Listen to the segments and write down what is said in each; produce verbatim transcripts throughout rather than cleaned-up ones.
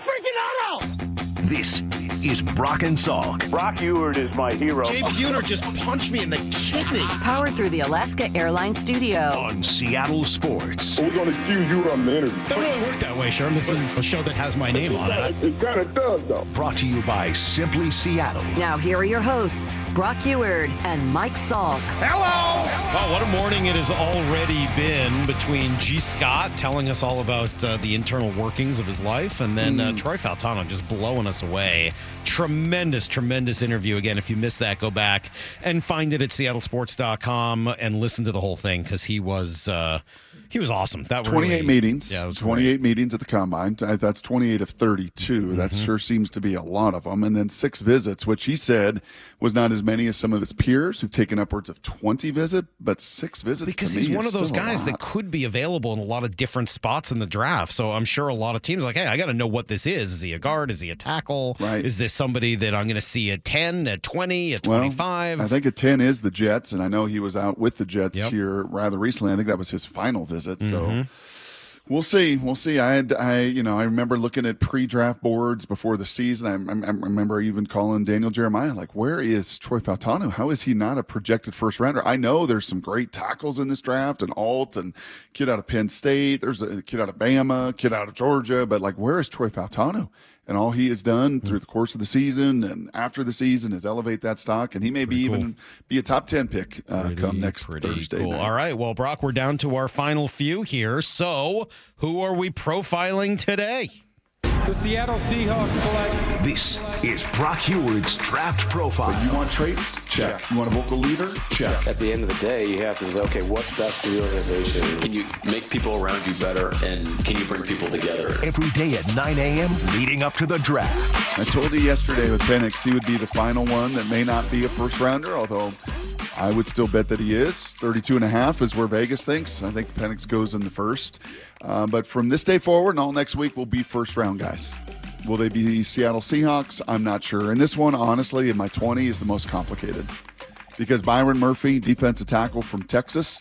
freaking auto! This is Brock and Salk. Brock Ewert is my hero. Jay Buhner just punched me in the kidney. Powered through the Alaska Airlines studio. On Seattle Sports. We're going to accuse you on the interview. Doesn't really work that way, Sherm. This is a show that has my name on it. It kind of does, though. Brought to you by Simply Seattle. Now here are your hosts, Brock Ewert and Mike Salk. Hello! Wow, what a morning it has already been between G. Scott telling us all about uh, the internal workings of his life, and then uh, Troy Faltano just blowing us away. Tremendous, tremendous interview. Again, if you missed that, go back and find it at seattle sports dot com and listen to the whole thing, because he was uh, he was awesome. That twenty-eight really, meetings. Yeah, it was twenty-eight great. meetings at the Combine. That's twenty-eight of thirty-two. Mm-hmm. That sure seems to be a lot of them. And then six visits, which he said was not as many as some of his peers who've taken upwards of twenty visits, but six visits Because to he's me one of is those still a guys that lot. could be available in a lot of different spots in the draft. So I'm sure a lot of teams are like, hey, I got to know what this is. Is he a guard? Is he a tackle? Right. Is this somebody that I'm going to see at ten, at twenty, at Well, twenty-five? I think at ten is the Jets, and I know he was out with the Jets Yep. here rather recently. I think that was his final visit. Mm-hmm. So we'll see. We'll see. I had, I, you know, I remember looking at pre-draft boards before the season. I, I, I remember even calling Daniel Jeremiah, like, where is Troy Faltano? How is he not a projected first rounder? I know there's some great tackles in this draft, and Alt and kid out of Penn State. There's a kid out of Bama, kid out of Georgia, but like, where is Troy Faltano? And all he has done through the course of the season and after the season is elevate that stock, and he may be Pretty even be a top ten pick uh, Pretty, come next pretty Thursday cool. night. All right. Well, Brock, we're down to our final few here. So who are we profiling today? The Seattle Seahawks select. This is Brock Hewards Draft Profile. You want traits? Check. You want a vocal leader? Check. At the end of the day, you have to say, okay, what's best for the organization? Can you make people around you better, and can you bring people together? Every day at nine a.m. leading up to the draft. I told you yesterday with Penix he would be the final one that may not be a first rounder, although I would still bet that he is. thirty-two and a half is where Vegas thinks. I think Penix goes in the first. Uh, but from this day forward and all next week will be first round guys. Will they be Seattle Seahawks? I'm not sure. And this one, honestly, in my twenty is the most complicated. Because Byron Murphy, defensive tackle from Texas,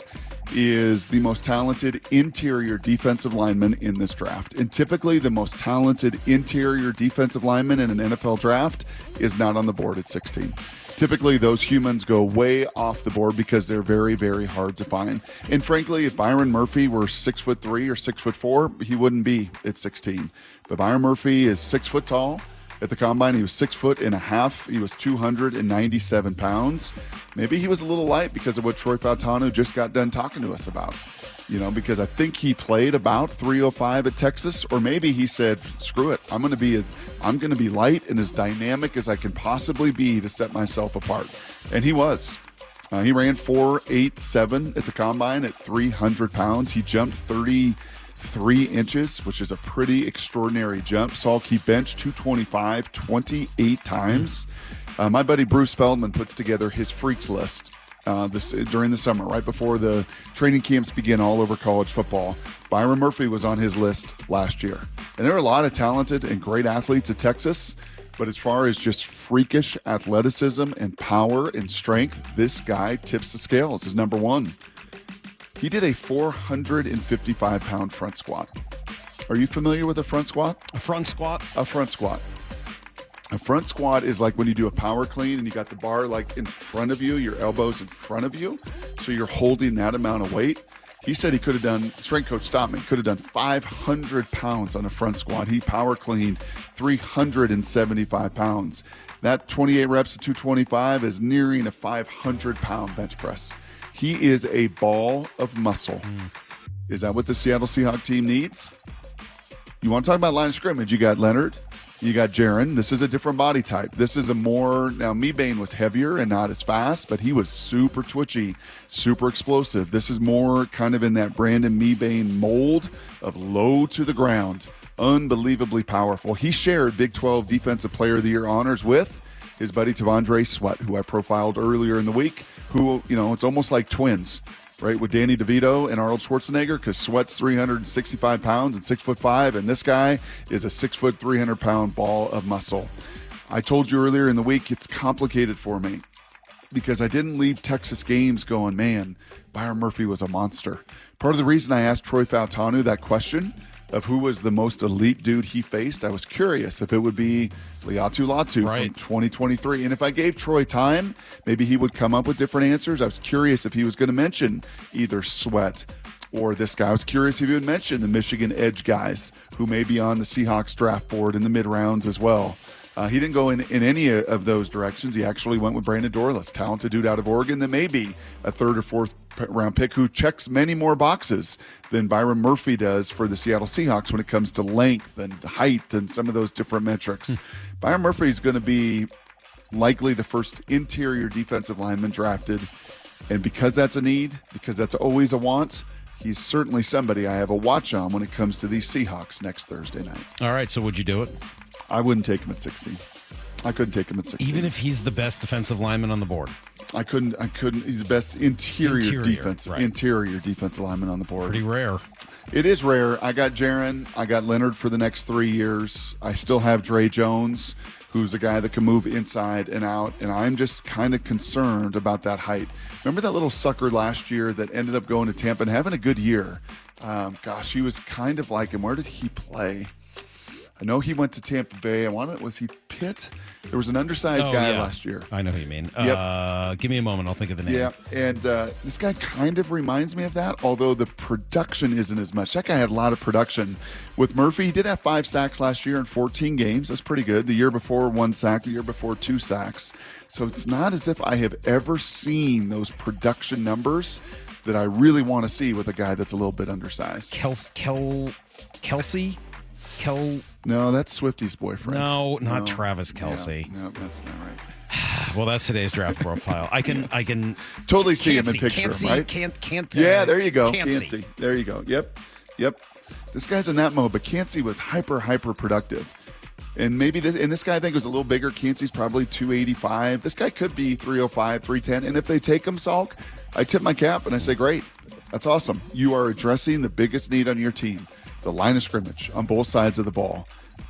is the most talented interior defensive lineman in this draft. And typically the most talented interior defensive lineman in an N F L draft is not on the board at sixteen. Typically, those humans go way off the board because they're very, very hard to find. And frankly, if Byron Murphy were six foot three or six foot four, he wouldn't be at sixteen. But Byron Murphy is six foot tall. At the Combine, he was six foot and a half. He was two hundred ninety-seven pounds. Maybe he was a little light because of what Troy Faltano just got done talking to us about. You know, because I think he played about three oh five at Texas, or maybe he said, screw it, I'm going to be as, I'm going to be light and as dynamic as I can possibly be to set myself apart. And he was. Uh, he ran four eighty-seven at the Combine at three hundred pounds. He jumped thirty-three inches, which is a pretty extraordinary jump. Saul he benched two twenty-five twenty-eight times. Uh, my buddy Bruce Feldman puts together his freaks list uh, this during the summer, right before the training camps begin all over college football. Byron Murphy was on his list last year. And there are a lot of talented and great athletes at Texas, but as far as just freakish athleticism and power and strength, this guy tips the scales as number one. He did a four hundred fifty-five pound front squat. Are you familiar with a front squat? A front squat? A front squat. A front squat is like when you do a power clean and you got the bar like in front of you, your elbows in front of you. So you're holding that amount of weight. He said he could have done, strength coach stopped me, could have done five hundred pounds on a front squat. He power cleaned three hundred seventy-five pounds. That twenty-eight reps at two twenty-five is nearing a five hundred pound bench press. He is a ball of muscle. Mm. Is that what the Seattle Seahawks team needs? You want to talk about line of scrimmage? You got Leonard. You got Jaron. This is a different body type. This is a more, now Mebane was heavier and not as fast, but he was super twitchy, super explosive. This is more kind of in that Brandon Mebane mold of low to the ground, unbelievably powerful. He shared Big twelve Defensive Player of the Year honors with his buddy Tavondre Sweat, who I profiled earlier in the week, who, you know, it's almost like twins. Right, with Danny DeVito and Arnold Schwarzenegger, because Sweat's three hundred sixty-five pounds and six foot five, and this guy is a six foot, three hundred pound ball of muscle. I told you earlier in the week it's complicated for me because I didn't leave Texas games going, man, Byron Murphy was a monster. Part of the reason I asked Troy Faltano that question of who was the most elite dude he faced, I was curious if it would be Liatu Latu Right. from twenty twenty-three. And if I gave Troy time, maybe he would come up with different answers. I was curious if he was going to mention either Sweat or this guy. I was curious if he would mention the Michigan edge guys who may be on the Seahawks draft board in the mid rounds as well. Uh, he didn't go in, in any of those directions. He actually went with Brandon Dorless, talented dude out of Oregon that may be a third or fourth round pick who checks many more boxes than Byron Murphy does for the Seattle Seahawks when it comes to length and height and some of those different metrics. Byron Murphy is going to be likely the first interior defensive lineman drafted. And because that's a need, because that's always a want, he's certainly somebody I have a watch on when it comes to these Seahawks next Thursday night. All right, so would you do it? I wouldn't take him at sixteen. I couldn't take him at sixteen. Even if he's the best defensive lineman on the board? I couldn't. I couldn't. He's the best interior, Interior, defense, right. interior defensive lineman on the board. Pretty rare. It is rare. I got Jaron. I got Leonard for the next three years. I still have Dre Jones, who's a guy that can move inside and out, and I'm just kind of concerned about that height. Remember that little sucker last year that ended up going to Tampa and having a good year? Um, gosh, he was kind of like him. Where did he play? I know he went to Tampa Bay. I wanted, was he Pitt? There was an undersized Oh, guy yeah. last year. I know who you mean. Yep. Uh, give me a moment. I'll think of the name. Yeah, and uh, this guy kind of reminds me of that, although the production isn't as much. That guy had a lot of production. With Murphy, he did have five sacks last year in fourteen games. That's pretty good. The year before, one sack. The year before, two sacks. So it's not as if I have ever seen those production numbers that I really want to see with a guy that's a little bit undersized. Kels, Kel, Kelsey? Kel, No, that's Swifty's boyfriend. no, not No. Travis Kelsey. Yeah, no, that's not right. Well, that's today's draft profile. I can, I can Totally see him can't in see, picture, can't see, right? Can't, can't. Uh, Yeah, there you go. Can't, Can't see. see. There you go. Yep. Yep. This guy's in that mode, but Cansey was hyper, hyper productive. And maybe this, and this guy I think was a little bigger. Cansey's probably two eighty-five. This guy could be three oh five, three ten. And if they take him, Salk, I tip my cap and I say, great. That's awesome. You are addressing the biggest need on your team, the line of scrimmage on both sides of the ball.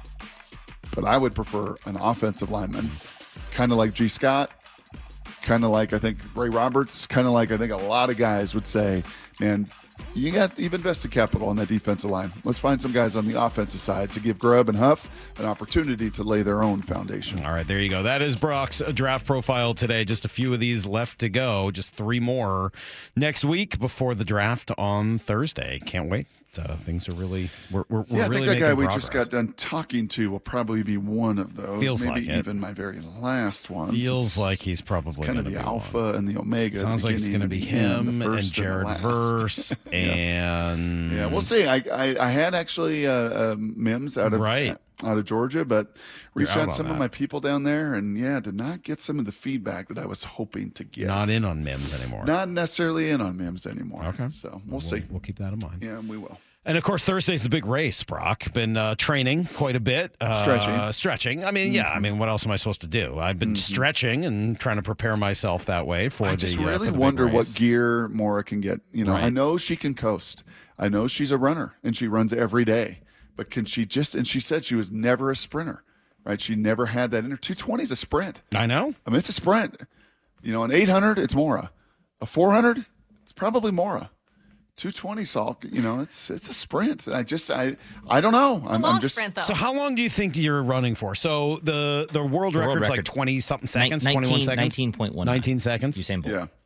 But I would prefer an offensive lineman, kind of like G. Scott, kind of like I think Ray Roberts, kind of like I think a lot of guys would say, man, you got you've invested capital on that defensive line. Let's find some guys on the offensive side to give Grubb and Huff an opportunity to lay their own foundation. All right, there you go. That is Brock's draft profile today. Just a few of these left to go. Just three more next week before the draft on Thursday. Can't wait. Uh, things are really, we're, we're, we're Yeah, I really think that making guy we progress. just got done talking to will probably be one of those. Feels Maybe like it. even my very last one. Feels like he's probably kind of gonna the be alpha one. and the omega. Sounds the like it's going to beginning be and the him end, the and first Jared the last. Verse Yes. and Yeah, we'll see. I I, I had actually uh, uh, Mims out of Right. out of Georgia, but reached You're out out to some on of that. my people down there, and yeah, did not get some of the feedback that I was hoping to get. not in on Mims anymore. Not necessarily in on Mims anymore. Okay. So we'll, see. We'll keep that in mind. Yeah, we will. And of course, Thursday's the big race, Brock. Been uh, training quite a bit. Uh, Stretching. Stretching. I mean, yeah, I mean, what else am I supposed to do? I've been stretching and trying to prepare myself that way for I the just uh, really for the big wonder what race. gear Maura can get. You know, Right. I know she can coast. I know she's a runner and she runs every day. But can she just, and she said she was never a sprinter, right? She never had that in her. two twenty is a sprint. I know. I mean, it's a sprint. You know, an eight hundred, it's Maura. A four hundred, it's probably Maura. two twenty, Salk, you know, it's it's a sprint. I just, I I don't know. I'm, Long I'm just, sprint, though. So how long do you think you're running for? So the the world The world record's like record. twenty something Nin- seconds, nineteen twenty-one seconds, nineteen point one. nineteen seconds. Usain Bolt. yeah.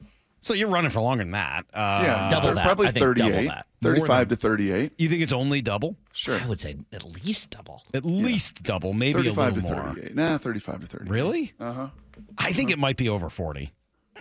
So you're running for longer than that. Uh, Yeah. double they're that. Probably I think double thirty-eight. that. thirty-five to thirty-eight. You think it's only double? Sure. I would say at least double. At least double, maybe a thirty-five little to more. thirty-eight. Nah, thirty-five to thirty-eight. Really? Uh-huh. I think it might be over forty.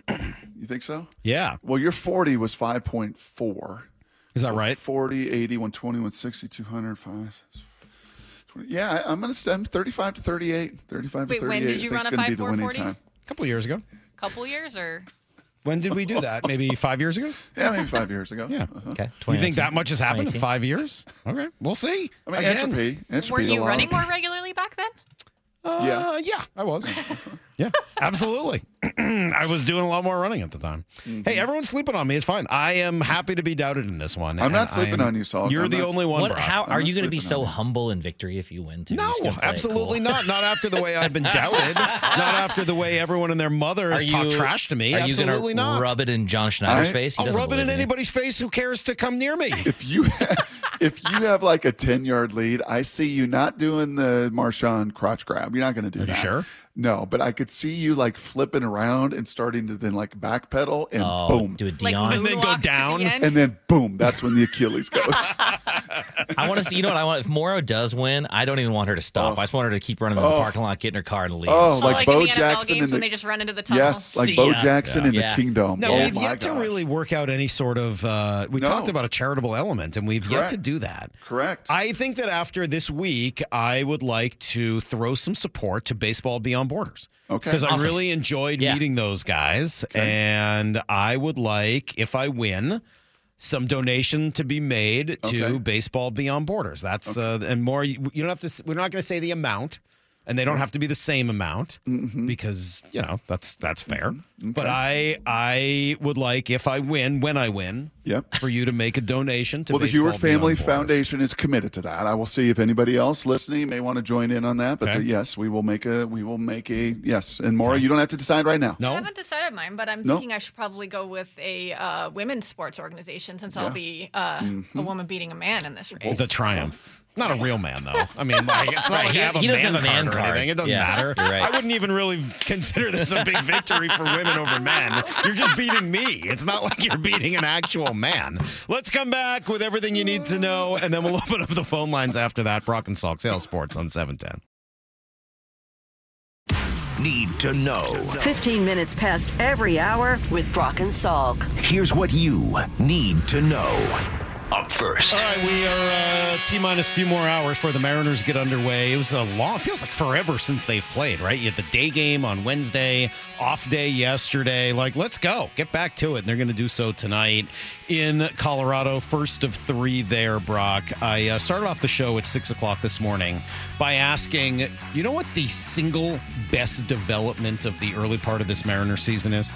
You think so? Yeah. Well, your forty was five point four. Is that So right? forty, eighty, one twenty, one sixty, two hundred, five. twenty. Yeah, I, I'm going to send thirty-five to thirty-eight. thirty-five Wait, to thirty-eight. when did you I think run it's a gonna be the five four winning forty? time. A couple years ago. Couple years or When did we do that? Maybe five years ago? Yeah, maybe five years ago. Yeah. Uh-huh. Okay. You think that twenty nineteen, much has happened in twenty eighteen. five years? Okay. We'll see. I mean, Again. entropy. Entropy. were a you lot. running more regularly back then? Uh, Yes. Yeah, I was. Yeah, absolutely. I was doing a lot more running at the time. Mm-hmm. Hey, everyone's sleeping on me. It's fine. I am happy to be doubted in this one. I'm and not sleeping I am- on you, Saul. You're I'm the not- only one, What? Brock. How I'm are not you going to be sleeping so on you. humble in victory if you win? Too? You're No, just gonna play it absolutely cool. not. Not after the way I've been doubted. Not after the way everyone and their mother has Are talked you- trash to me. Are you Absolutely gonna not. rub it in John Schneider's I- face? He I'll doesn't rub it in believe you. anybody's face who cares to come near me. If you if you have like a ten-yard lead, I see you not doing the Marshawn crotch grab. You're not going to do Are that. you sure? No, but I could see you like flipping around and starting to then like backpedal and Oh, boom. do a Like Dion. And then go moonwalk to the down, end? And then boom, that's when the Achilles goes. I want to see. You know what I want? If Morrow does win, I don't even want her to stop. Oh. I just want her to keep running in the Oh. parking lot, get in her car, and leave. Oh, So like like, Bo in the N F L Jackson games in the- when they just run into the tunnel. Yes, like See Bo ya. Jackson in Yeah. the Kingdom. No, oh we've my yet to gosh. really work out any sort of. Uh, we No. talked about a charitable element, and we've yet Correct. to do that. Correct. I think that after this week, I would like to throw some support to Baseball Beyond Borders. Okay. Because I Awesome. really enjoyed Yeah. meeting those guys. And I would like, if I win, some donation to be made to Okay. Baseball Beyond Borders. That's, uh, and more, you, you don't have to, s- we're not going to say the amount. And they don't have to be the same amount Mm-hmm. because, you know, that's that's fair. But I I would like, if I win, when I win, Yep. for you to make a donation to Well, the Baseball Hewer Family Beyond Borders. Foundation is committed to that. I will see if anybody else listening may want to join in on that. But Okay. the, yes, we will make a we will make a yes. And Maura, you don't have to decide right now. I No? haven't decided mine, but I'm No. thinking I should probably go with a uh, women's sports organization since I'll be uh, Mm-hmm. a woman beating a man in this race. The Triumph. Not a real man, though. I mean, like, it's not Right, like he- I have a he doesn't man have a man card or card. anything. It doesn't Yeah, matter. you're right. I wouldn't even really consider this a big victory for women over men. You're just beating me. It's not like you're beating an actual man. Let's come back with everything you need to know, and then we'll open up the phone lines after that. Brock and Salk, Sales Sports on seven ten. Need to know. fifteen minutes past every hour with Brock and Salk. Here's what you need to know. Up first. All right, we are uh, T-minus a few more hours before the Mariners get underway. It was a long, it feels like forever since they've played, right? You had the day game on Wednesday, off day yesterday. Like, let's go. Get back to it. And they're going to do so tonight in Colorado. First of three there, Brock. I uh, started off the show at six o'clock this morning by asking, you know what the single best development of the early part of this Mariners season is?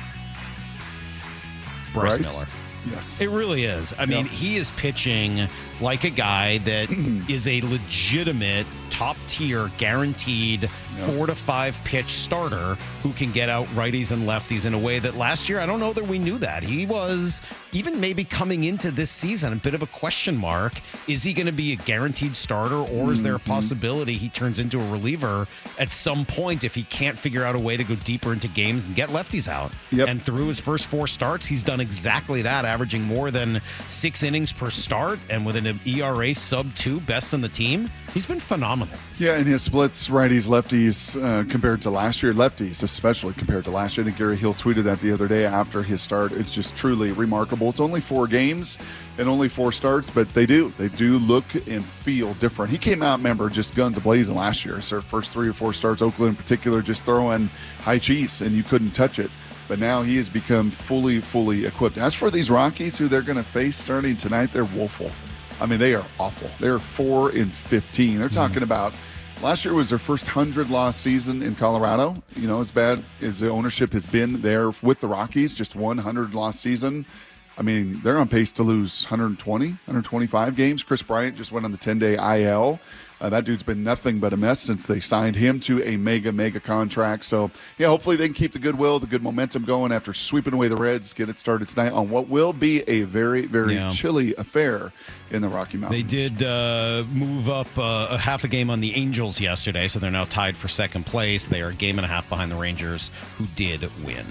Bryce, Bryce? Miller. Yes. It really is. I mean, Yep. he is pitching like a guy that is a legitimate top tier, guaranteed four to five pitch starter who can get out righties and lefties in a way that last year, I don't know that we knew that. He was, even maybe coming into this season, a bit of a question mark. Is he going to be a guaranteed starter, or is there a possibility he turns into a reliever at some point if he can't figure out a way to go deeper into games and get lefties out? Yep. And through his first four starts, he's done exactly that, averaging more than six innings per start and with an E R A sub two, best in the team. He's been phenomenal. Yeah, and his splits, righties, lefties, uh, compared to last year, lefties especially compared to last year. I think Gary Hill tweeted that the other day after his start. It's just truly remarkable. It's only four games and only four starts, but they do. They do look and feel different. He came out, remember, just guns a-blazing last year. So first three or four starts, Oakland in particular, just throwing high cheese, and you couldn't touch it. But now he has become fully, fully equipped. As for these Rockies, who they're going to face starting tonight, they're woeful. I mean, they are awful. They're four and fifteen. They're talking about last year was their first hundred loss season in Colorado. You know, as bad as the ownership has been there with the Rockies, just one hundred loss season. I mean, they're on pace to lose one hundred twenty, one hundred twenty-five games. Chris Bryant just went on the ten-day I L. Uh, that dude's been nothing but a mess since they signed him to a mega, mega contract. So, yeah, hopefully they can keep the goodwill, the good momentum going after sweeping away the Reds, get it started tonight on what will be a very, very Yeah. chilly affair in the Rocky Mountains. They did uh, move up uh, a half a game on the Angels yesterday, so they're now tied for second place. They are a game and a half behind the Rangers, who did win.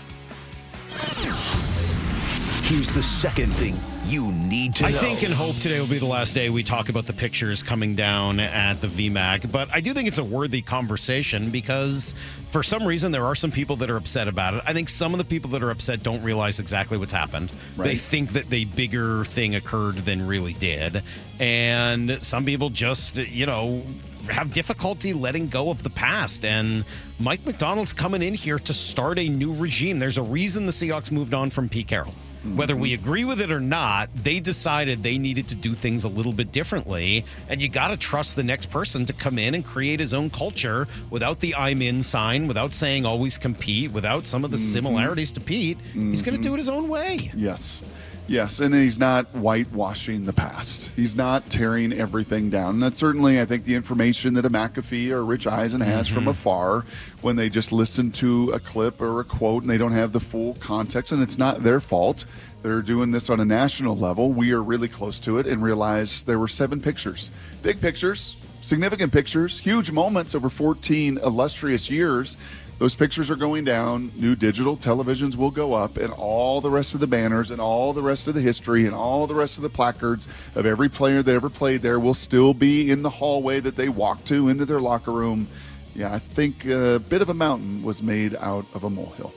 Here's the second thing you need to I know. think and hope today will be the last day we talk about the pictures coming down at the V MAC, but I do think it's a worthy conversation because for some reason there are some people that are upset about it. I think some of the people that are upset don't realize exactly what's happened. Right. They think that the bigger thing occurred than really did. And some people just, you know, have difficulty letting go of the past. And Mike McDonald's coming in here to start a new regime. There's a reason the Seahawks moved on from Pete Carroll. Whether we agree with it or not, they decided they needed to do things a little bit differently. And you got to trust the next person to come in and create his own culture without the I'm in sign, without saying always compete, without some of the similarities to Pete. He's going to do it his own way. Yes. Yes, and he's not whitewashing the past. He's not tearing everything down. And that's certainly, I think, the information that a McAfee or Rich Eisen has mm-hmm. from afar when they just listen to a clip or a quote and they don't have the full context, and it's not their fault. They're doing this on a national level. We are really close to it and realize there were seven pictures. Big pictures, significant pictures, huge moments over fourteen illustrious years. Those pictures are going down. New digital televisions will go up, and all the rest of the banners and all the rest of the history and all the rest of the placards of every player that ever played there will still be in the hallway that they walk to into their locker room. Yeah, I think a bit of a mountain was made out of a molehill.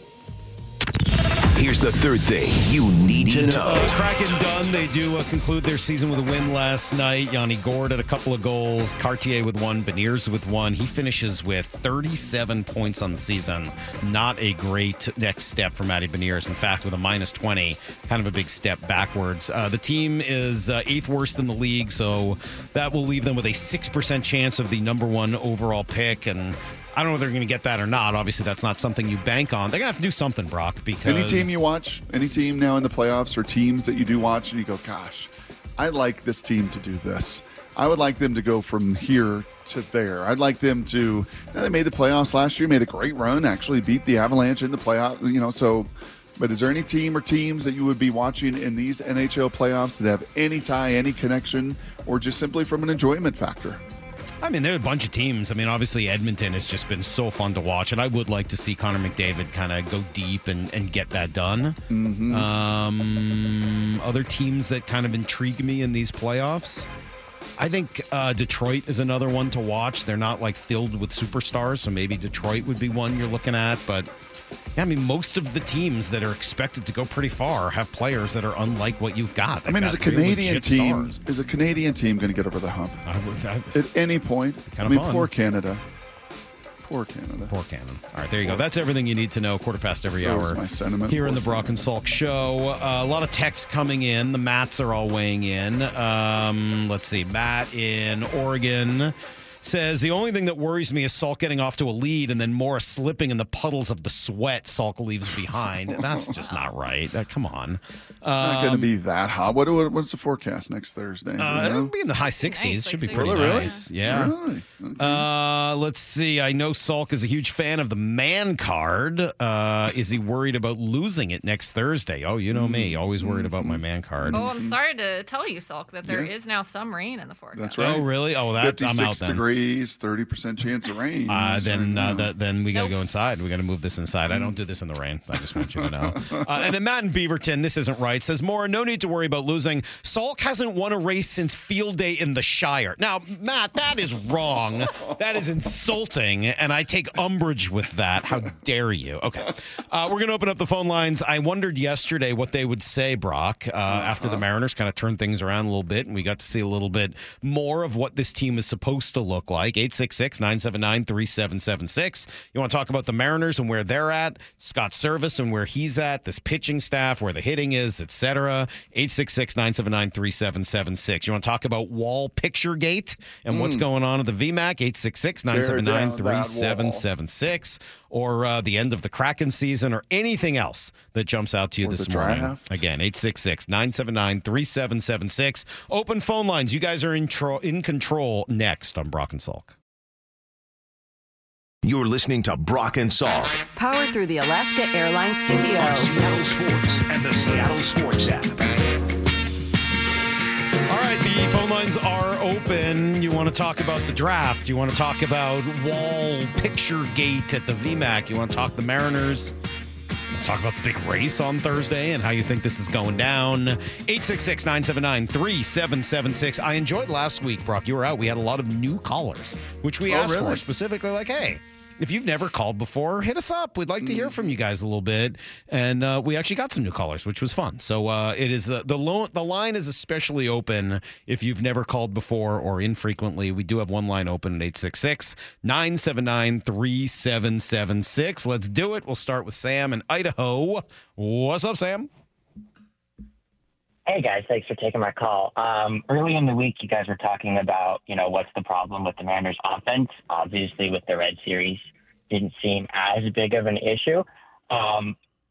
Here's the third thing you need to know. Uh, Kraken done. They do uh, conclude their season with a win last night. Yanni Gourde had a couple of goals. Cartier with one. Beniers with one. He finishes with thirty-seven points on the season. Not a great next step for Matty Beniers. In fact, with a minus twenty, kind of a big step backwards. Uh, the team is uh, eighth worst in the league, so that will leave them with a six percent chance of the number one overall pick. And I don't know if they're going to get that or not. Obviously, that's not something you bank on. They're going to have to do something, Brock, because... Any team you watch, any team now in the playoffs or teams that you do watch and you go, gosh, I'd like this team to do this. I would like them to go from here to there. I'd like them to... Now, they made the playoffs last year, made a great run, actually beat the Avalanche in the playoff, you know, so... But is there any team or teams that you would be watching in these N H L playoffs that have any tie, any connection, or just simply from an enjoyment factor? I mean, there are a bunch of teams. I mean, obviously, Edmonton has just been so fun to watch, and I would like to see Connor McDavid kind of go deep and, and get that done. Mm-hmm. Um, other teams that kind of intrigue me in these playoffs, I think uh, Detroit is another one to watch. They're not, like, filled with superstars, so maybe Detroit would be one you're looking at, but... Yeah, I mean, most of the teams that are expected to go pretty far have players that are unlike what you've got. They've I mean, got as a Canadian team, stars. is a Canadian team going to get over the hump? I would, I, At any point. Kind of I mean, fun. poor Canada. Poor Canada. Poor Canada. All right, there you go. That's everything you need to know. Quarter past every So is hour my sentiment. here in Poor the Brock and Salk Show. Uh, a lot of texts coming in. The Matts are all weighing in. Um, let's see. Matt in Oregon says, the only thing that worries me is Salk getting off to a lead and then Morris slipping in the puddles of the sweat Salk leaves behind. That's just not right. Uh, come on. It's not going to be that hot. What, what What's the forecast next Thursday? Uh, you know? it'll be in the high sixties. Nice, Should like be pretty Really? nice. Yeah. Really? Okay. Uh, let's see. I know Salk is a huge fan of the man card. Uh, is he worried about losing it next Thursday? Oh, you know me. Always worried about my man card. Oh, I'm sorry to tell you, Salk, that there Yeah. is now some rain in the forecast. That's right. Oh, really? Oh, that fifty-six I'm out then. degrees, thirty percent chance of rain. Uh, then right uh, now. that, then we got to Nope. go inside. We got to move this inside. I don't do this in the rain. I just want you to know. Uh, and then Matt in Beaverton, this isn't right, says, Maura, no need to worry about losing. Salk hasn't won a race since field day in the Shire. Now, Matt, that is wrong. That is insulting, and I take umbrage with that. How dare you? Okay. Uh, we're going to open up the phone lines. I wondered yesterday what they would say, Brock, uh, after the Mariners kind of turned things around a little bit, and we got to see a little bit more of what this team is supposed to look like. eight six six, nine seven nine, three seven seven six. You want to talk about the Mariners and where they're at, Scott Service and where he's at, this pitching staff, where the hitting is, et cetera. eight six six, nine seven nine, three seven seven six. You want to talk about Wall Picture Gate and Mm. what's going on at the V MAC? eight six six, nine seven nine, three seven seven six. Or uh, the end of the Kraken season or anything else that jumps out to you Or this the morning. draft. Again, eight six six, nine seven nine, three seven seven six. Open phone lines. You guys are in, tro- in control next on Brock and Salk. You're listening to Brock and Salk Powered through the Alaska Airlines Studio. on Seattle Sports and the Seattle Sports app. All right, the phone lines are open. You want to talk about the draft. You want to talk about Wall Picture Gate at the V MAC. You want to talk the Mariners. Talk about the big race on Thursday and how you think this is going down. eight six six, nine seven nine, three seven seven six. I enjoyed last week, Brock. You were out. We had a lot of new callers, which we Oh, asked really? for specifically like, hey, if you've never called before, hit us up. We'd like to hear from you guys a little bit. And uh, we actually got some new callers, which was fun. So uh, it is uh, the lo- the line is especially open if you've never called before or infrequently. We do have one line open at eight six six, nine seven nine, three seven seven six. Let's do it. We'll start with Sam in Idaho. What's up, Sam? Hey, guys. Thanks for taking my call. Um, early in the week, you guys were talking about, you know, what's the problem with the Mariners offense. Obviously, with the Red Series, didn't seem as big of an issue. Um,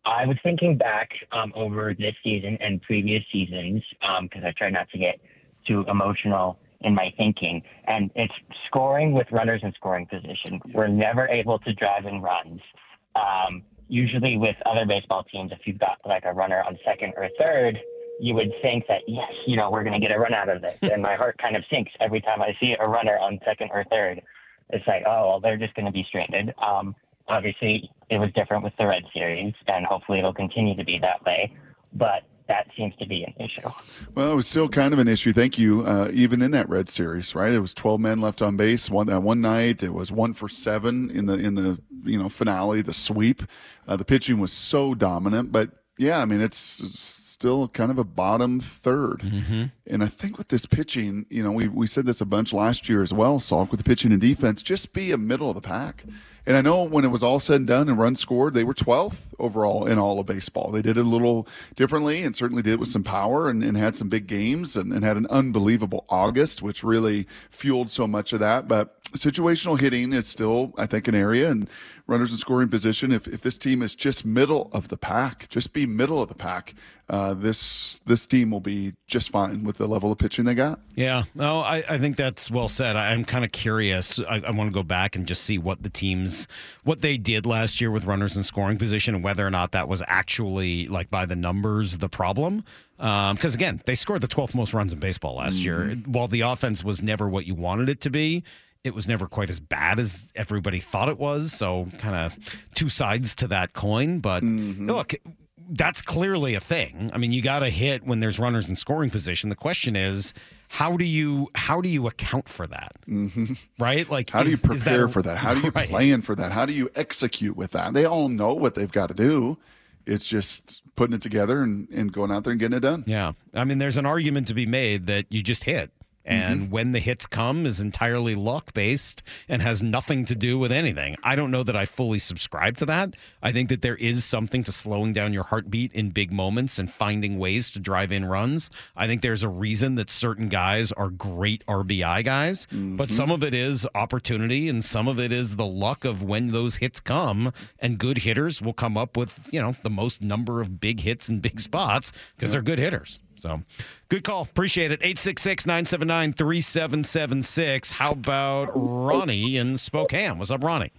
I was thinking back um, over this season and previous seasons because um, I try not to get too emotional in my thinking, and it's scoring with runners in scoring position. We're never able to drive in runs. Um, usually with other baseball teams, if you've got like a runner on second or third, you would think that, yes, you know, we're going to get a run out of this. And my heart kind of sinks every time I see a runner on second or third. It's like, oh, well, they're just going to be stranded. Um, obviously, it was different with the Red Series, and hopefully it'll continue to be that way. But that seems to be an issue. Well, it was still kind of an issue. Thank you. Uh, even in that Red Series, right? It was twelve men left on base. One that one night, it was one for seven in the in the you know finale, the sweep. Uh, the pitching was so dominant, but yeah, I mean it's still kind of a bottom third. Mm-hmm. And I think with this pitching, you know, we we said this a bunch last year as well. Salk, with the pitching and defense, just be a middle of the pack. And I know when it was all said and done and runs scored, they were twelfth overall in all of baseball. They did it a little differently and certainly did it with some power and, and had some big games and, and had an unbelievable August, which really fueled so much of that. But situational hitting is still, I think, an area, and runners in scoring position. If if this team is just middle of the pack, just be middle of the pack, uh, this this team will be just fine with the level of pitching they got. Yeah, no, I, I think that's well said. I, I'm kind of curious. I, I want to go back and just see what the teams, what they did last year with runners in scoring position, and whether or not that was actually, like, by the numbers, the problem. Because, um, again, they scored the twelfth most runs in baseball last mm-hmm. year. While the offense was never what you wanted it to be, it was never quite as bad as everybody thought it was. So kind of two sides to that coin. But mm-hmm. look, that's clearly a thing. I mean, you got to hit when there's runners in scoring position. The question is, how do you how do you account for that? Mm-hmm. Right? Like, how do you is, prepare is that, for that? How do you right. plan for that? How do you execute with that? They all know what they've got to do. It's just putting it together and, and going out there and getting it done. Yeah. I mean, there's an argument to be made that you just hit. And mm-hmm. when the hits come is entirely luck-based and has nothing to do with anything. I don't know that I fully subscribe to that. I think that there is something to slowing down your heartbeat in big moments and finding ways to drive in runs. I think there's a reason that certain guys are great R B I guys, mm-hmm. but some of it is opportunity and some of it is the luck of when those hits come, and good hitters will come up with, you know, the most number of big hits in big spots because yeah. they're good hitters. So, good call. Appreciate it. eight six six, nine seven nine, three seven seven six. How about Ronnie in Spokane? What's up, Ronnie?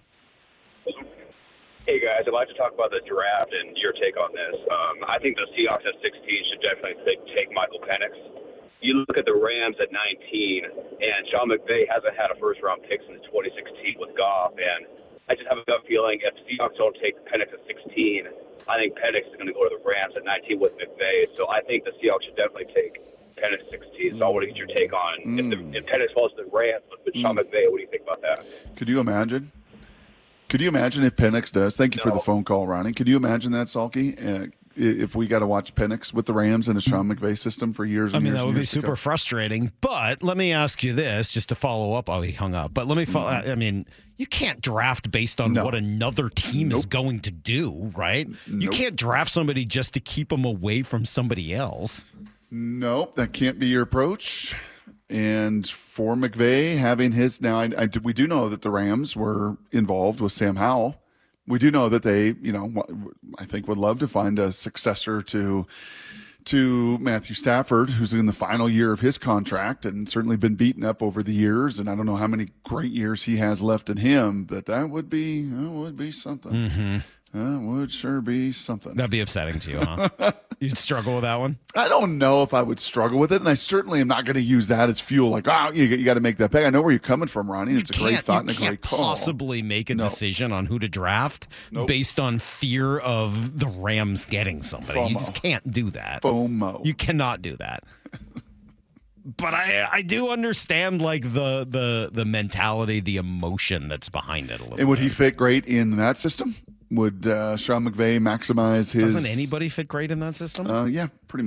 Hey, guys. I'd like to talk about the draft and your take on this. Um, I think the Seahawks at sixteen should definitely take, take Michael Penix. You look at the Rams at nineteen, and Sean McVay hasn't had a first-round pick since twenty sixteen with Goff, and I just have a gut feeling if the Seahawks don't take Penix at sixteen, I think Penix is going to go to the Rams at nineteen with McVay. So I think the Seahawks should definitely take Penix at sixteen. So I want to get your take on mm. if, the, if Penix falls to the Rams with Sean mm. McVay. What do you think about that? Could you imagine? Could you imagine if Penix does? Thank you no. for the phone call, Ronnie. Could you imagine that, Salky? Uh, if we got to watch Penix with the Rams in a Sean McVay system for years and I mean, years that would be years super ago. frustrating. But let me ask you this, just to follow up. Oh, he hung up. But let me follow. Mm-hmm. I mean, you can't draft based on no. what another team nope. is going to do, right? Nope. You can't draft somebody just to keep them away from somebody else. Nope, that can't be your approach. And for McVay having his now, I, I, we do know that the Rams were involved with Sam Howell. We do know that they, you know, I think would love to find a successor to to Matthew Stafford, who's in the final year of his contract and certainly been beaten up over the years. And I don't know how many great years he has left in him, but that would be that would be something. Mm-hmm. That would sure be something. That'd be upsetting to you, huh? You'd struggle with that one? I don't know if I would struggle with it, and I certainly am not going to use that as fuel. Like, oh, you, you got to make that pick. I know where you're coming from, Ronnie. It's a great thought and a great call. You can't possibly make a no. decision on who to draft nope. based on fear of the Rams getting somebody. FOMO. You just can't do that. FOMO. You cannot do that. But I I do understand, like, the the the mentality, the emotion that's behind it a little And would bit. he fit great in that system? Would uh, Sean McVay maximize his... Doesn't anybody fit great in that system? Uh, yeah, pretty much.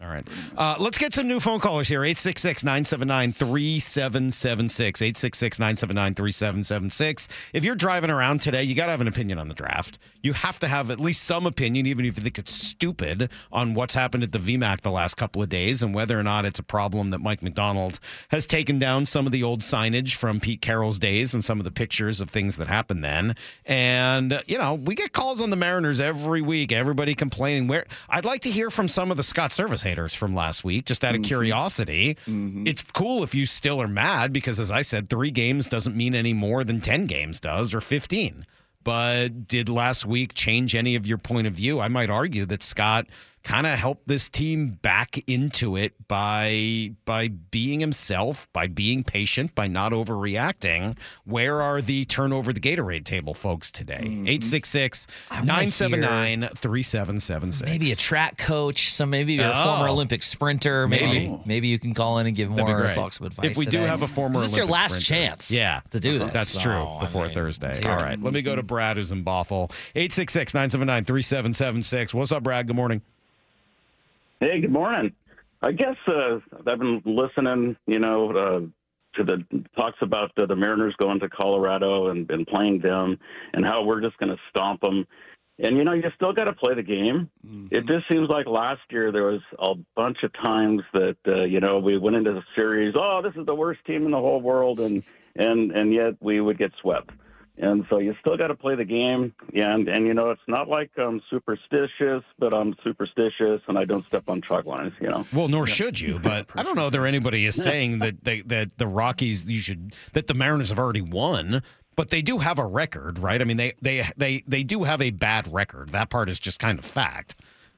All right. Uh, let's get some new phone callers here. eight six six, nine seven nine, three seven seven six. eight six six, nine seven nine, three seven seven six. If you're driving around today, you got to have an opinion on the draft. You have to have at least some opinion, even if you think it's stupid, on what's happened at the V MAC the last couple of days and whether or not it's a problem that Mike McDonald has taken down some of the old signage from Pete Carroll's days and some of the pictures of things that happened then. And, uh, you know, we get calls on the Mariners every week. Everybody complaining. Where I'd like to hear from some of the Scott Service haters from last week, just out of mm-hmm. curiosity. Mm-hmm. It's cool if you still are mad because, as I said, three games doesn't mean any more than ten games does or fifteen. But did last week change any of your point of view? I might argue that Scott kind of helped this team back into it by by being himself, by being patient, by not overreacting. Where are the turnover the Gatorade table folks today? eight six six, nine seven nine, three seven seven six. Maybe a track coach, some maybe a Oh. former Olympic sprinter. Maybe Maybe. maybe you can call in and give That'd be more great. Sox advice. If we do today. have a former This is your Olympic last sprinter. chance Yeah. to do this. That's true So, before I mean, Thursday. zero. All right. Let me go to Brad, who's in Bothell. eight six six, nine seven nine, three seven seven six. What's up, Brad? Good morning. Hey, good morning. I guess uh, I've been listening, you know, uh, to the talks about uh, the Mariners going to Colorado and, and playing them and how we're just going to stomp them. And, you know, you still got to play the game. Mm-hmm. It just seems like last year there was a bunch of times that, uh, you know, we went into the series, oh, this is the worst team in the whole world, and, and, and yet we would get swept. And so you still got to play the game. And, and, you know, it's not like I'm superstitious, but I'm superstitious and I don't step on chalk lines, you know. Well, nor should you, but I don't know that anybody is saying that they, that the Rockies, you should, that the Mariners have already won, but they do have a record, right? I mean, they, they, they, they do have a bad record. That part is just kind of fact.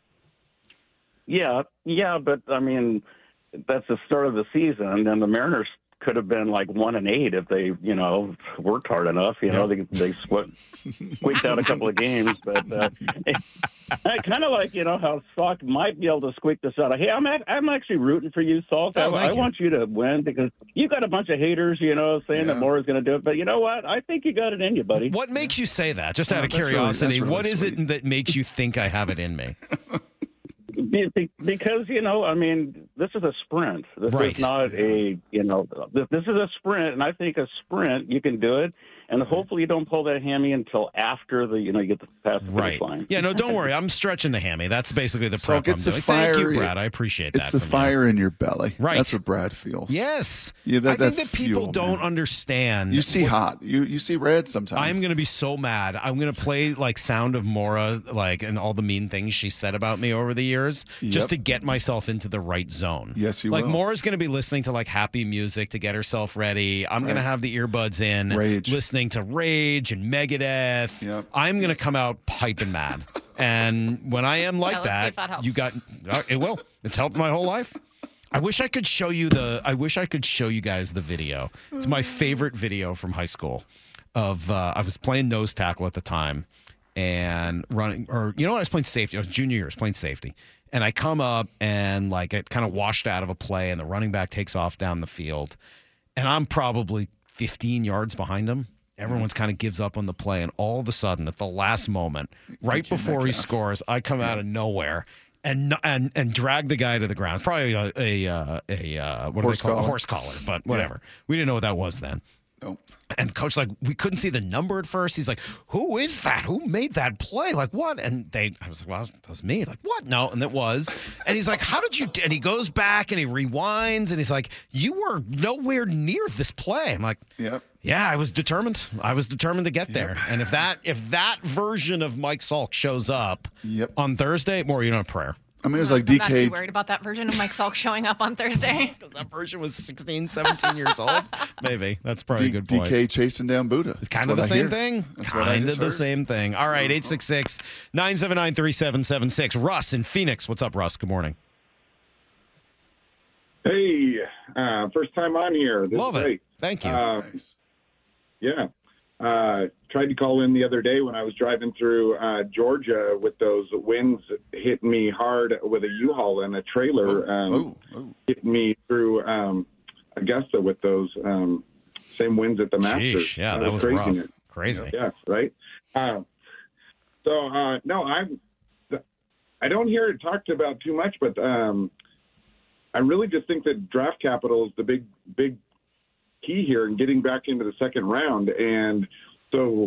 Yeah. Yeah. But I mean, that's the start of the season. And the Mariners could have been like one and eight if they, you know, worked hard enough. You know, they they squ- squeaked out a couple of games, but uh, kind of like, you know, how Salk might be able to squeak this out. Hey, I'm at, I'm actually rooting for you, Salk. Oh, I, I you. want you to win because you got a bunch of haters, you know, saying yeah. that Moore is going to do it. But you know what? I think you got it in you, buddy. What makes you say that? Just Oh, out of that's really- curiosity, that's really what is sweet. it that makes you think I have it in me? Be- be- Because, you know, I mean, this is a sprint. This Right. is not a, you know, this, this is a sprint, and I think a sprint, you can do it, and hopefully you don't pull that hammy until after the, you know, you get the past the Right. finish line. Yeah, no, don't worry. I'm stretching the hammy. That's basically the So prep it's I'm the doing. fire. Thank you, Brad. I appreciate that. It's the from you. fire in your belly. Right. That's what Brad feels. Yes. Yeah, that, I think that that people fuel, don't man. understand. You see what- hot. You you see red sometimes. I'm going to be so mad. I'm going to play like Sound of Mora, like, and all the mean things she said about me over the years, just Yep. to get myself into the right zone. Yes, you like, will. Mora's going to be listening to like happy music to get herself ready. I'm going to Right. have the earbuds in, Rage. listening to Rage and Megadeth. Yep. I'm going to come out piping mad. And when I am like Yeah, let's see that, if that helps. you got uh, it will. It's helped my whole life. I wish I could show you the I wish I could show you guys the video. It's my favorite video from high school of uh, I was playing nose tackle at the time and running or you know what I was playing safety. I was junior year, I was playing safety. And I come up and like it kind of washed out of a play and the running back takes off down the field. And I'm probably fifteen yards behind him. Everyone's kind of gives up on the play, and all of a sudden, at the last moment, right before he scores, I come out of nowhere and and and drag the guy to the ground. Probably a a a, a uh, what Horse do they call it? A collar. horse collar, but whatever. We didn't know what that was then. No. And coach, like, we couldn't see the number at first. He's like, "Who is that? Who made that play? Like, what?" And they, I was like, "Well, that was me." Like, what? No, and it was. And he's like, "How did you?" And he goes back and he rewinds and he's like, "You were nowhere near this play." I'm like, Yep. yeah, I was determined. I was determined to get there. And if that if that version of Mike Salk shows up Yep. on Thursday, more you know, prayer. I mean, it was I'm like D not K. too worried about that version of Mike Salk showing up on Thursday. Because that version was sixteen, seventeen years old. Maybe. That's probably D- a good point. D K chasing down Buddha. It's kind That's of the what I same hear. thing. That's what I Kind just of the heard. same thing. All right, eight six six, nine seven nine, three seven seven six. Russ in Phoenix. What's up, Russ? Good morning. Hey, uh, first time on here. This Love is it. great. Thank you. Uh, Nice. yeah. Uh, tried to call in the other day when I was driving through uh, Georgia with those winds hitting me hard with a U-Haul and a trailer um, Oh, oh. hitting me through um, Augusta with those um, same winds at the Masters. Sheesh, yeah, that was craziness. rough. Crazy. Yeah, right. Uh, so uh, no, I'm. I don't hear it talked about too much, but um, I really just think that draft capital is the big, big key here in getting back into the second round. And so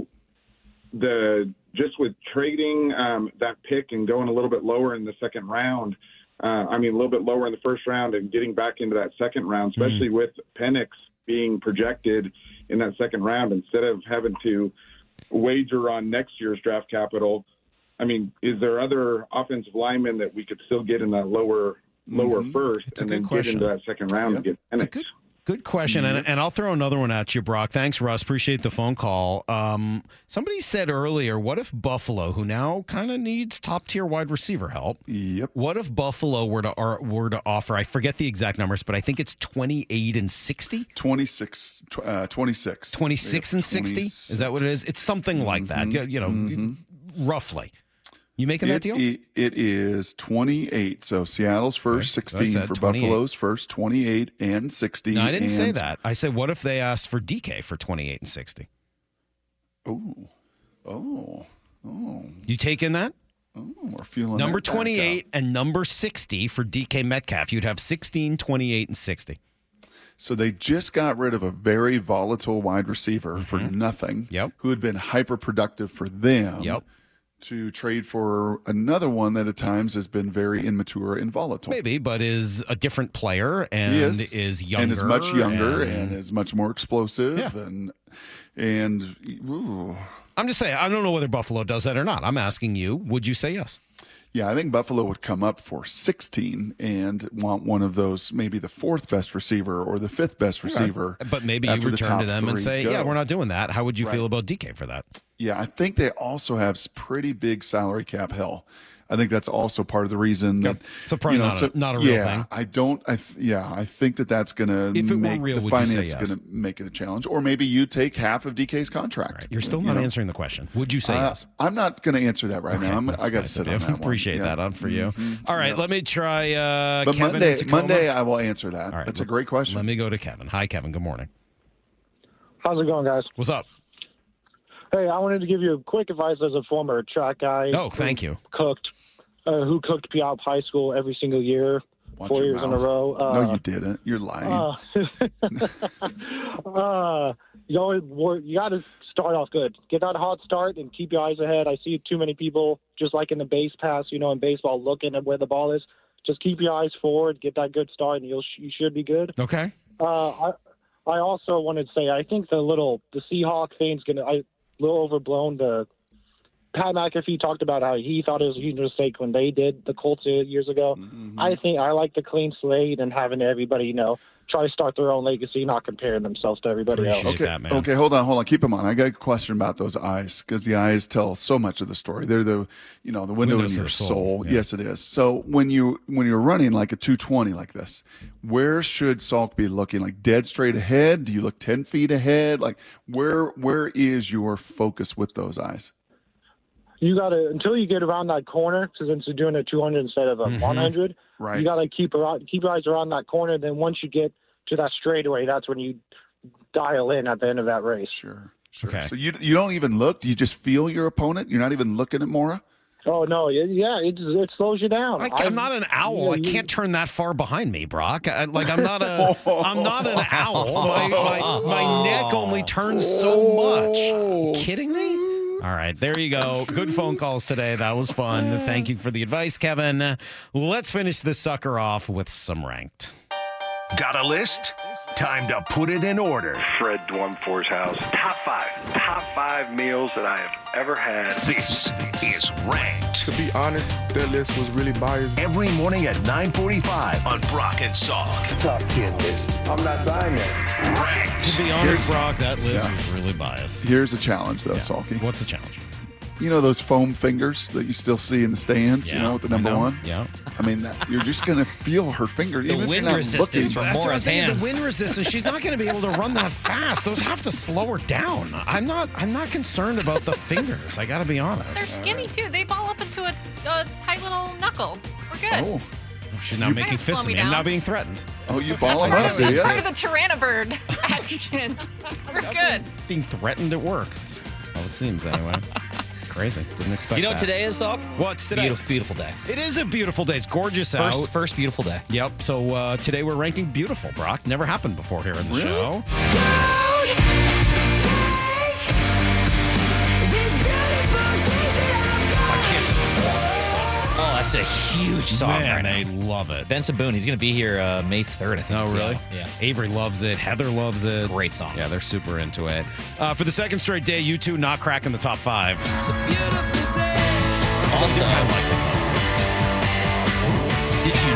the just with trading um, that pick and going a little bit lower in the second round, uh, I mean, a little bit lower in the first round and getting back into that second round, especially mm. with Penix being projected in that second round, instead of having to wager on next year's draft capital. I mean, is there other offensive linemen that we could still get in that lower lower mm-hmm. first it's and then question. get into that second round yep. and get Penix? Penix? Good, good question. Mm-hmm. And, and I'll throw another one at you, Brock. Thanks, Russ. Appreciate the phone call. Um, somebody said earlier, what if Buffalo, who now kind of needs top-tier wide receiver help, yep. what if Buffalo were to or, were to offer, I forget the exact numbers, but I think it's twenty-eight and sixty? twenty-six, uh, twenty-six. twenty-six and sixty? Is that what it is? It's something like mm-hmm. that, you know, mm-hmm. roughly. You making it, that deal? It, it is twenty-eight. So Seattle's first, okay. sixteen for twenty-eight. Buffalo's first, twenty-eight and sixty. No, I didn't and... say that. I said, what if they asked for D K for twenty-eight and sixty? Oh, oh, oh. You taking that? Oh, we're feeling number that twenty-eight and number sixty for D K Metcalf. You'd have sixteen, twenty-eight, and sixty. So they just got rid of a very volatile wide receiver mm-hmm. for nothing. Yep. Who had been hyper productive for them. Yep. To trade for another one that at times has been very immature and volatile. Maybe, but is a different player and is, is younger. And is much younger and, and is much more explosive. Yeah. And, and ooh. I'm just saying, I don't know whether Buffalo does that or not. I'm asking you, would you say yes? Yeah, I think Buffalo would come up for sixteen and want one of those, maybe the fourth best receiver or the fifth best receiver. Right. But maybe you return the to them and say, go. yeah, we're not doing that. How would you right. feel about D K for that? Yeah, I think they also have pretty big salary cap hell. I think that's also part of the reason that so probably you know, not, so, a, not a real yeah, thing. I don't. I yeah, I think that that's going to if it make were real, the would finance you say yes? going to make it a challenge, or maybe you take half of D K's contract. Right. You're still not you know? answering the question. Would you say uh, yes? I'm not going to answer that right okay, now. I'm, I got to nice sit on that. Appreciate one. that yeah. on for you. Mm-hmm. All right, yeah. let me try. Uh, but Kevin Monday, in Tacoma. Monday, I will answer that. All right, that's a great question. Let me go to Kevin. Hi, Kevin. Good morning. How's it going, guys? What's up? Hey, I wanted to give you quick advice as a former track guy. Oh, thank you. Cooked. Uh, who cooked Puyallup High School every single year, Watch four years mouth. in a row. Uh, no, you didn't. You're lying. Uh, uh, you always, you got to start off good. Get that hot start and keep your eyes ahead. I see too many people, just like in the base pass, you know, in baseball, looking at where the ball is. Just keep your eyes forward, get that good start, and you'll you should be good. Okay. Uh, I I also wanted to say I think the little the Seahawk thing's gonna I, a little overblown. The Pat McAfee talked about how he thought it was a huge mistake when they did the Colts years ago. Mm-hmm. I think I like the clean slate and having everybody, you know, try to start their own legacy, not comparing themselves to everybody Appreciate else. Okay, that, man. okay, hold on, hold on. Keep them on. I got a question about those eyes because the eyes tell so much of the story. They're the, you know, the window Windows into your of soul. soul. Yeah. Yes, it is. So when you when you're running like a two twenty like this, where should Salk be looking? Like dead straight ahead? Do you look ten feet ahead? Like where where is your focus with those eyes? You got to, until you get around that corner, because since you're doing a two hundred instead of a mm-hmm. one hundred, right. you got to keep around, keep your eyes around that corner. Then once you get to that straightaway, that's when you dial in at the end of that race. Sure, sure. Okay. So you you don't even look? Do you just feel your opponent? You're not even looking at Mora? Oh, no. Yeah, it, it slows you down. I, I'm not an owl. I can't turn that far behind me, Brock. I, like I'm not a, I'm not an owl. My, my, my neck only turns so much. Are you kidding me? All right, there you go. Good phone calls today. That was fun. Thank you for the advice, Kevin. Let's finish this sucker off with some ranked. Got a list? Time to put it in order. Fred Dwumfor's house. Top five. Top five meals that I have ever had. This is Ranked. To be honest, that list was really biased. Every morning at nine forty-five on Brock and Salk. Top ten list. I'm not buying that. Ranked. To be honest, Brock, that list yeah. was really biased. Here's a challenge, though, yeah. Salky. What's the challenge? You know those foam fingers that you still see in the stands, yeah, you know, with the number one? Yeah. I mean, that, you're just going to feel her finger. The even if wind you're not resistance looking. from Mora's hands. The wind resistance, she's not going to be able to run that fast. Those have to slow her down. I'm not I'm not concerned about the fingers. I got to be honest. They're skinny, too. They ball up into a, a tight little knuckle. We're good. Oh. She's now You making fists at me. I'm now being threatened. Oh, you That's ball part, them of, up, that's yeah. part of the Tyrannobird action. We're good. Being threatened at work. That's how it seems, anyway. Crazy. Didn't expect You know that. what today is, Salk? What's today? Beautiful, beautiful day. It is a beautiful day. It's gorgeous out. First, first beautiful day. Yep. So uh, today we're ranking beautiful, Brock. Never happened before here in the Really? show. Oh, that's a huge song Man, right I now. love it. Benson Boone, he's going to be here uh, May third, I think. Oh, in really? Seattle. Yeah. Avery loves it. Heather loves it. Great song. Yeah, they're super into it. Uh, for the second straight day, you two not cracking the top five. Also, I like this song. did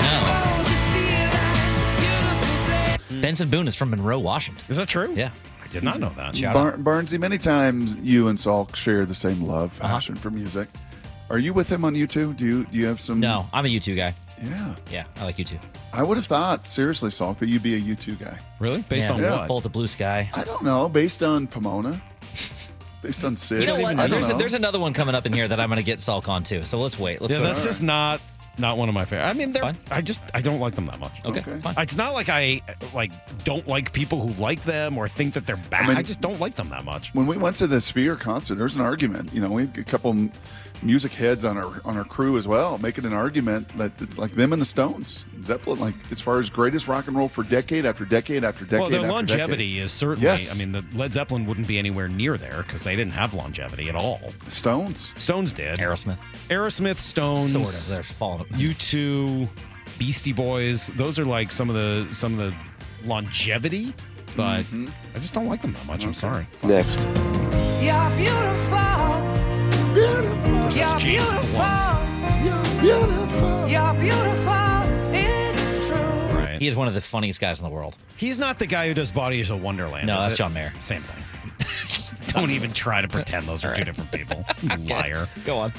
you know Benson Boone is from Monroe, Washington? Is that true? Yeah. I did not know that. Shout Bar- out. Barnesy, many times you and Salk share the same love, Uh-huh. passion for music. Are you with him on U two? Do you do you have some? No, I'm a U two guy. Yeah. Yeah, I like U two. I would have thought, seriously, Salk, that you'd be a U two guy. Really? Based yeah, on Yeah. what? Bolt of Blue Sky. I don't know. Based on Pomona? Based on Sid? You know what? I don't There's, a, know. there's another one coming up in here that I'm going to get Salk on too. So let's wait. Let's Yeah, go. that's to just not not one of my favorites. I mean, they're. Fine. I just I don't like them that much. Okay, Okay. fine. It's not like I like don't like people who like them or think that they're bad. I, mean- just don't like them that much. When we went to the Sphere concert, there was an argument. You know, we had a couple m- music heads on our on our crew as well, making an argument that it's like them and the Stones, Zeppelin. Like as far as greatest rock and roll for decade after decade after decade. Well, their after longevity decade. is certainly. Yes. I mean, the Led Zeppelin wouldn't be anywhere near there because they didn't have longevity at all. Stones. Stones did. Aerosmith. Aerosmith, Stones, Sort of. They're falling. U two, Beastie Boys. Those are like some of the some of the longevity, but Mhm. I just don't like them that much. I'm sorry. Next. You're beautiful. That's James Blunt. You're beautiful. It's true. Right. He is one of the funniest guys in the world. He's not the guy who does Body is a Wonderland. No, is that's it? John Mayer. Same thing. Don't even try to pretend those are All two right. different people. You liar. Go on.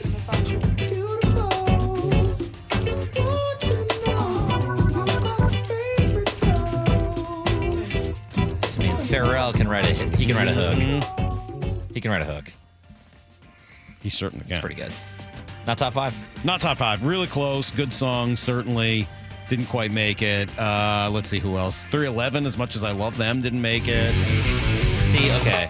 I mean, Pharrell can write a he can write a hook. He can write a hook. He certainly can. It's pretty good. Not top five. Not top five. Really close. Good song, certainly. Didn't quite make it. Uh, let's see who else. three eleven, as much as I love them, didn't make it. See, okay.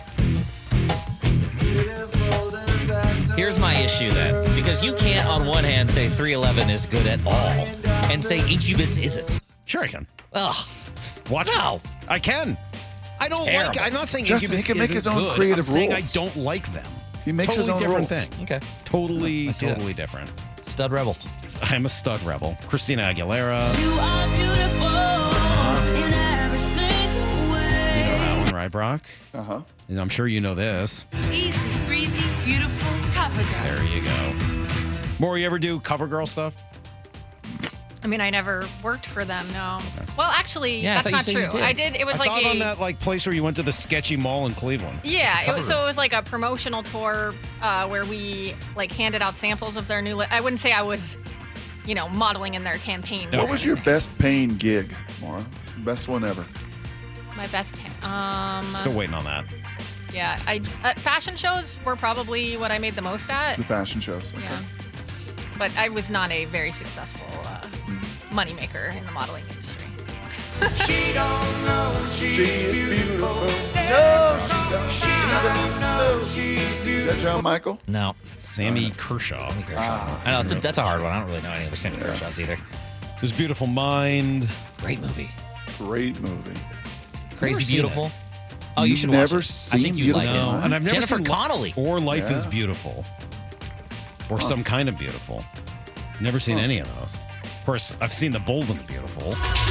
Here's my issue then. Because you can't, on one hand, say three eleven is good at all and say Incubus isn't. Sure, I can. Ugh. Watch. No. I can. I don't Terrible. like. I'm not saying Justin, Incubus he can make isn't his own good. creative I'm saying rules. I don't like them. He makes totally his own different rules. thing. Okay. Totally, I see that. totally different. Stud Rebel. I'm a stud rebel. Christina Aguilera. You are beautiful in every single way. You know that one, right, Brock? Uh huh. And I'm sure you know this. Easy, breezy, beautiful cover girl. There you go. More, you ever do cover girl stuff? I mean, I never worked for them. No. Well, actually, Yeah, I that's thought you not said you true. did. I did. It was I like thought a on that like place where you went to the sketchy mall in Cleveland. yeah. It's a It was, cover so it was like a promotional tour uh, where we like handed out samples of their new. Li- I wouldn't say I was, you know, modeling in their campaign. What was your best paying gig, Maura? Best one ever. My best pay. Um. Still waiting on that. Yeah. I uh, fashion shows were probably what I made the most at. The fashion shows. Okay. Yeah. But I was not a very successful uh, moneymaker in the modeling industry. She don't know she's, She's beautiful. She don't know she's Is beautiful. that John Michael? No. Sammy Kershaw. Sammy Kershaw. Ah, I know, it's a, that's a hard one. I don't really know any other Sammy Yeah. Kershaws either. There's Beautiful Mind. Great movie. Great movie. Crazy seen Beautiful. Oh, you You've should never watch it. I seen think you like Beautiful it. Mind? And I've never Jennifer seen Li- Connelly. Or Life is Yeah. Beautiful. Or some kind of beautiful. Never seen any of those. Of course, I've seen The Bold and the Beautiful.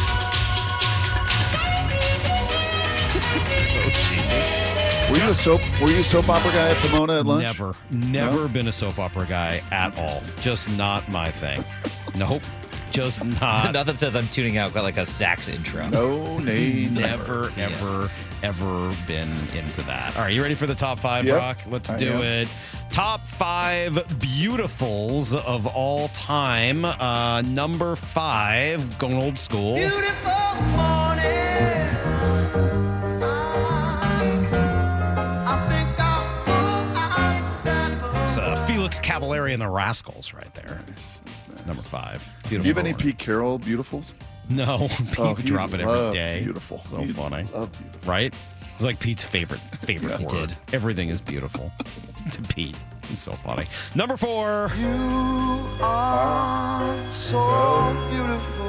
So cheesy. Were you a soap? Were you a soap opera guy at Pomona at lunch? Never, never No? been a soap opera guy at all. Just not my thing. Nope. Just not. Nothing says I'm tuning out. Got like a sax intro. No, nay, Never, See ya. ever, ever been into that. All right, you ready for the top five, Yep, Brock? Let's I do am. it. Top five beautifuls of all time. Uh, number five, going old school. Beautiful morning. I think I'll pull out Santa. It's uh, Felix Cavallari and the Rascals right there. Nice. That's nice. Number five. Do Beautiful. you have any morning. Pete Carroll beautifuls? No, Pete Oh, would he'd drop it every love day. Beautiful. So He'd funny. love beautiful. Right? It's like Pete's favorite favorite Yes. word. Everything is beautiful to Pete. It's so funny. Number four. You are so beautiful.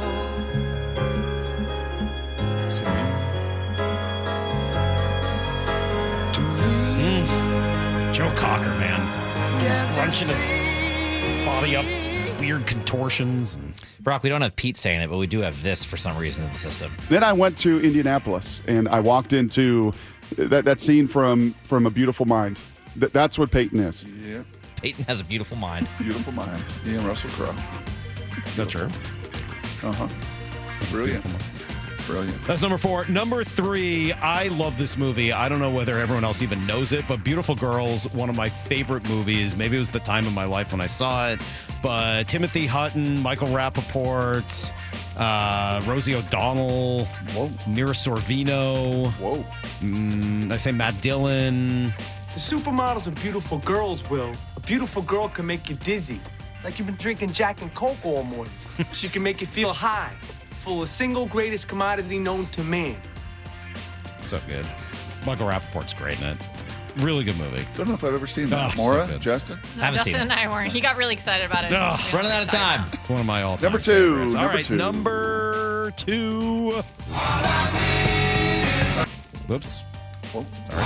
Mm. Joe Cocker, man. Scrunching his body up. Weird contortions. Brock, we don't have Pete saying it, but we do have this for some reason in the system. Then I went to Indianapolis, and I walked into that, that scene from, from A Beautiful Mind. That, that's what Peyton is. Yeah. Peyton has a beautiful mind. Beautiful mind. He and Russell Crowe. Is that true? Uh-huh. Brilliant. Brilliant. That's number four. Number three, I love this movie. I don't know whether everyone else even knows it, but Beautiful Girls, one of my favorite movies. Maybe it was the time of my life when I saw it. But Timothy Hutton, Michael Rappaport, uh, Rosie O'Donnell, Whoa. Mira Sorvino. Whoa. Mm, I say Matt Dillon. The supermodels are beautiful girls, Will. A beautiful girl can make you dizzy, like you've been drinking Jack and Coke all morning. She can make you feel high, full of single greatest commodity known to man. So good. Michael Rappaport's great in it. Really good movie. Don't know if I've ever seen that. Oh, Maura, so Justin? No, Haven't Justin seen and I weren't. He got really excited about it. Ugh. We Running were out of excited time. about it. It's one of my all-time Number two. favorites. All Number right, two. number two. Whoops. Whoa. Sorry.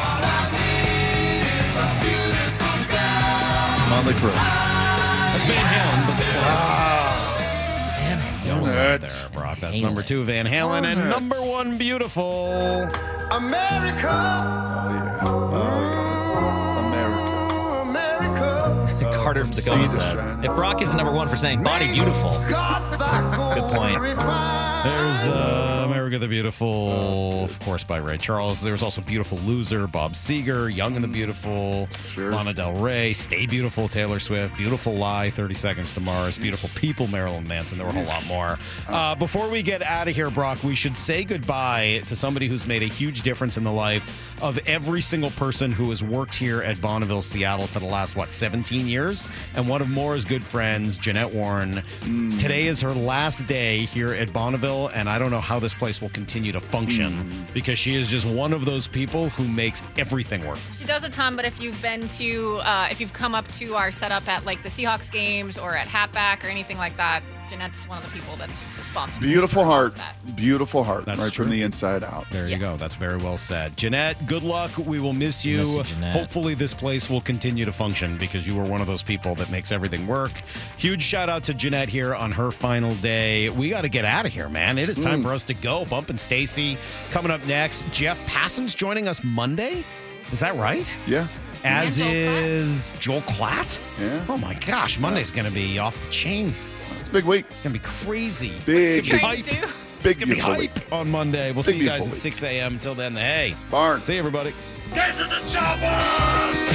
Motley Crue. That's Van Halen, but close. Van Almost out Nuts. there, Brock. That's Halen. number two, Van Halen. And Nuts. number one, Beautiful. America, Oh, yeah. Oh, yeah. America. America. Carter from Sea Tacoma to said, shine. if Brock isn't number one for saying Body Beautiful, good point. There's uh, America the Beautiful, of course, by Ray Charles. There's also Beautiful Loser, Bob Seger, Young and the Beautiful, Sure. Lana Del Rey, Stay Beautiful, Taylor Swift, Beautiful Lie, thirty Seconds to Mars, Beautiful People, Marilyn Manson. There were a whole lot more. Uh, before we get out of here, Brock, we should say goodbye to somebody who's made a huge difference in the life of every single person who has worked here at Bonneville, Seattle for the last, what, seventeen years? And one of Maura's good friends, Jeanette Warren. Today is her last day here at Bonneville, and I don't know how this place will continue to function because she is just one of those people who makes everything work. She does a ton, but if you've been to, uh, if you've come up to our setup at like the Seahawks games or at Hatback or anything like that, Jeanette's one of the people that's responsible. Beautiful for all heart. of that. Beautiful heart. That's right true. from the inside out. There you Yes. go. That's very well said. Jeanette, good luck. We will miss you. Miss you, Jeanette. Hopefully this place will continue to function because you were one of those people that makes everything work. Huge shout out to Jeanette here on her final day. We got to get out of here, man. It is time Mm. for us to go. Bump and Stacy coming up next. Jeff Passon's joining us Monday. Is that right? Yeah. As Joel Klatt. is Joel Klatt. Yeah. Oh my gosh, Monday's going to be off the chains. It's a big week. It's going to be crazy. Big, It's gonna be Trying hype. to do. big, It's going to be beautiful hype week. on Monday. We'll Big, see you guys beautiful at week. six a.m. Till then, hey. Barnes. See you, everybody. Get to the chopper!